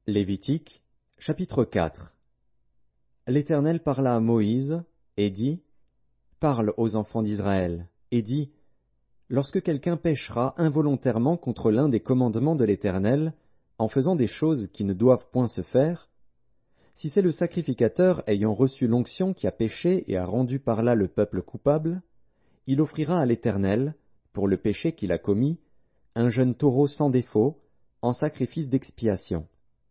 Lévitique, chapitre 4. L'Éternel parla à Moïse, et dit, Parle aux enfants d'Israël, et dis, Lorsque quelqu'un péchera involontairement contre l'un des commandements de l'Éternel, en faisant des choses qui ne doivent point se faire, si c'est le sacrificateur ayant reçu l'onction qui a péché et a rendu par là le peuple coupable, il offrira à l'Éternel, pour le péché qu'il a commis, un jeune taureau sans défaut, en sacrifice d'expiation.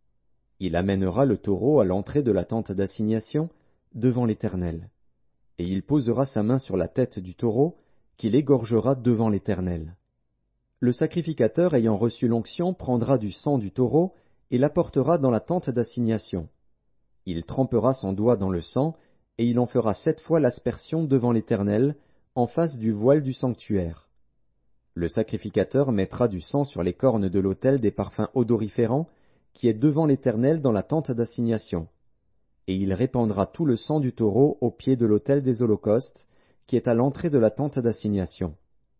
Il amènera le taureau à l'entrée de la tente d'assignation, devant l'Éternel. Et il posera sa main sur la tête du taureau, qu'il égorgera devant l'Éternel. Le sacrificateur ayant reçu l'onction prendra du sang du taureau et l'apportera dans la tente d'assignation. Il trempera son doigt dans le sang, et il en fera 7 fois l'aspersion devant l'Éternel, en face du voile du sanctuaire. Le sacrificateur mettra du sang sur les cornes de l'autel des parfums odoriférants, qui est devant l'Éternel dans la tente d'assignation. Et il répandra tout le sang du taureau au pied de l'autel des holocaustes, qui est à l'entrée de la tente d'assignation.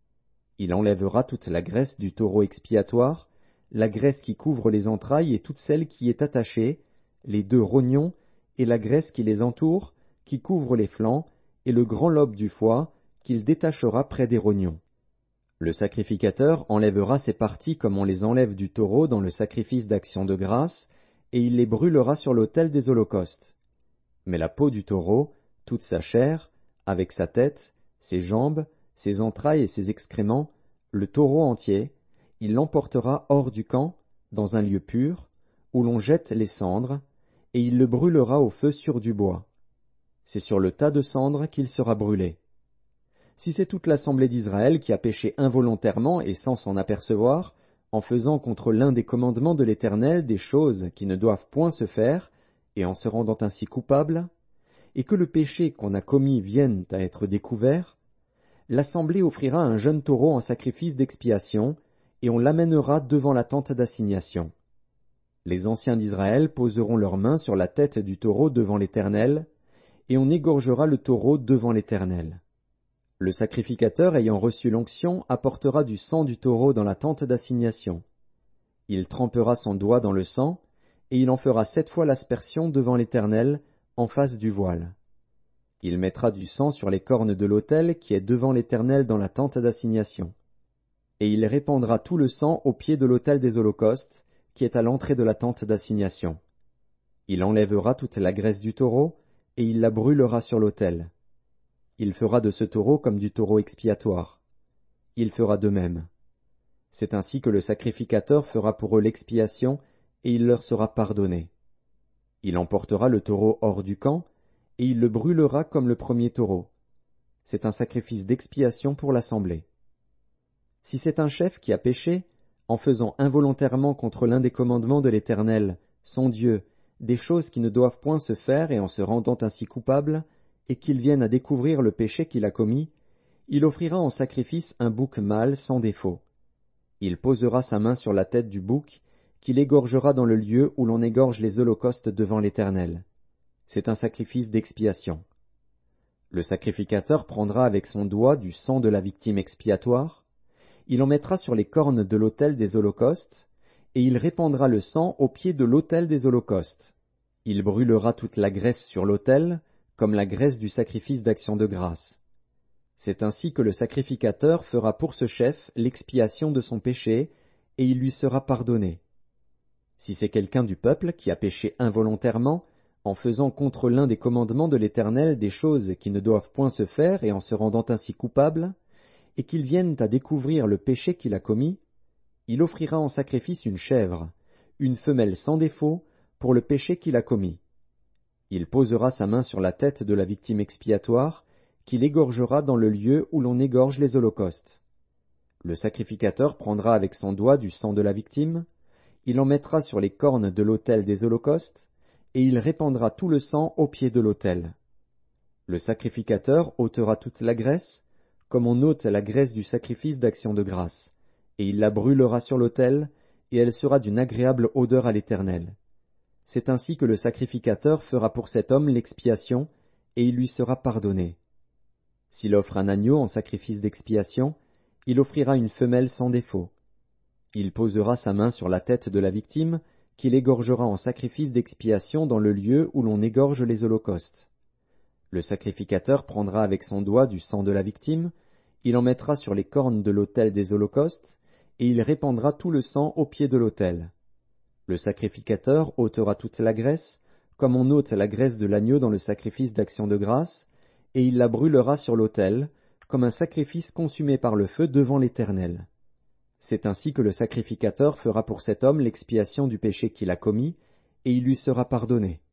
Il enlèvera toute la graisse du taureau expiatoire, la graisse qui couvre les entrailles et toute celle qui y est attachée, les 2 rognons, et la graisse qui les entoure, qui couvre les flancs, et le grand lobe du foie, qu'il détachera près des rognons. Le sacrificateur enlèvera ces parties comme on les enlève du taureau dans le sacrifice d'action de grâce, et il les brûlera sur l'autel des holocaustes. Mais la peau du taureau, toute sa chair, avec sa tête, ses jambes, ses entrailles et ses excréments, le taureau entier, il l'emportera hors du camp, dans un lieu pur, où l'on jette les cendres, et il le brûlera au feu sur du bois. C'est sur le tas de cendres qu'il sera brûlé. Si c'est toute l'assemblée d'Israël qui a péché involontairement et sans s'en apercevoir, en faisant contre l'un des commandements de l'Éternel des choses qui ne doivent point se faire, et en se rendant ainsi coupable, et que le péché qu'on a commis vienne à être découvert, l'assemblée offrira un jeune taureau en sacrifice d'expiation, et on l'amènera devant la tente d'assignation. Les anciens d'Israël poseront leurs mains sur la tête du taureau devant l'Éternel, et on égorgera le taureau devant l'Éternel. Le sacrificateur ayant reçu l'onction apportera du sang du taureau dans la tente d'assignation. Il trempera son doigt dans le sang, et il en fera 7 fois l'aspersion devant l'Éternel, en face du voile. Il mettra du sang sur les cornes de l'autel qui est devant l'Éternel dans la tente d'assignation. Et il répandra tout le sang au pied de l'autel des holocaustes, qui est à l'entrée de la tente d'assignation. Il enlèvera toute la graisse du taureau, et il la brûlera sur l'autel. Il fera de ce taureau comme du taureau expiatoire. Il fera de même. C'est ainsi que le sacrificateur fera pour eux l'expiation, et il leur sera pardonné. Il emportera le taureau hors du camp, et il le brûlera comme le premier taureau. C'est un sacrifice d'expiation pour l'assemblée. Si c'est un chef qui a péché, en faisant involontairement contre l'un des commandements de l'Éternel, son Dieu, des choses qui ne doivent point se faire et en se rendant ainsi coupable, et qu'il vienne à découvrir le péché qu'il a commis, il offrira en sacrifice un bouc mâle sans défaut. Il posera sa main sur la tête du bouc, qu'il égorgera dans le lieu où l'on égorge les holocaustes devant l'Éternel. C'est un sacrifice d'expiation. Le sacrificateur prendra avec son doigt du sang de la victime expiatoire, il en mettra sur les cornes de l'autel des holocaustes, et il répandra le sang au pied de l'autel des holocaustes. Il brûlera toute la graisse sur l'autel, comme la graisse du sacrifice d'action de grâce. C'est ainsi que le sacrificateur fera pour ce chef l'expiation de son péché, et il lui sera pardonné. Si c'est quelqu'un du peuple qui a péché involontairement, en faisant contre l'un des commandements de l'Éternel des choses qui ne doivent point se faire et en se rendant ainsi coupable, et qu'il vienne à découvrir le péché qu'il a commis, il offrira en sacrifice une chèvre, une femelle sans défaut, pour le péché qu'il a commis. Il posera sa main sur la tête de la victime expiatoire, qu'il égorgera dans le lieu où l'on égorge les holocaustes. Le sacrificateur prendra avec son doigt du sang de la victime, il en mettra sur les cornes de l'autel des holocaustes, et il répandra tout le sang au pied de l'autel. Le sacrificateur ôtera toute la graisse, comme on ôte la graisse du sacrifice d'action de grâce, et il la brûlera sur l'autel, et elle sera d'une agréable odeur à l'Éternel. C'est ainsi que le sacrificateur fera pour cet homme l'expiation, et il lui sera pardonné. S'il offre un agneau en sacrifice d'expiation, il offrira une femelle sans défaut. Il posera sa main sur la tête de la victime, qu'il égorgera en sacrifice d'expiation dans le lieu où l'on égorge les holocaustes. Le sacrificateur prendra avec son doigt du sang de la victime, il en mettra sur les cornes de l'autel des holocaustes, et il répandra tout le sang au pied de l'autel. Le sacrificateur ôtera toute la graisse, comme on ôte la graisse de l'agneau dans le sacrifice d'action de grâce, et il la brûlera sur l'autel, comme un sacrifice consumé par le feu devant l'Éternel. C'est ainsi que le sacrificateur fera pour cet homme l'expiation du péché qu'il a commis, et il lui sera pardonné.